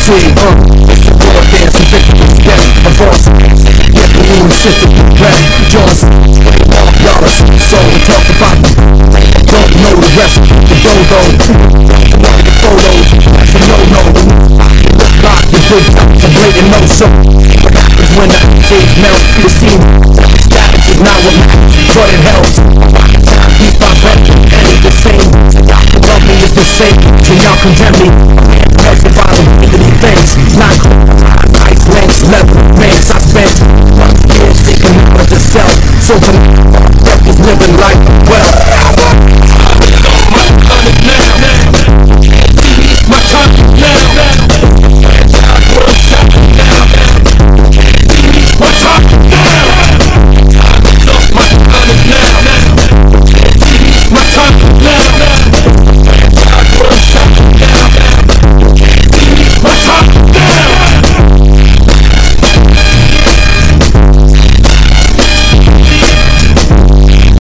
see, it's a war dance, a victory step, a boss, get the moon, sister, rap, Johnson, y'all are so talk about the don't know the rest, the dodo, the photos, that's a no-no, lock the big tops, a blatant no-show, when the age melt, the scene, status is not what matters, but it helps, he's my brother, and it's the same, love me is the same, so y'all condemn me, measure by the dignity things, not ice lengths, level rings, I spent 1 year thinking out of the self, so for me, was living life.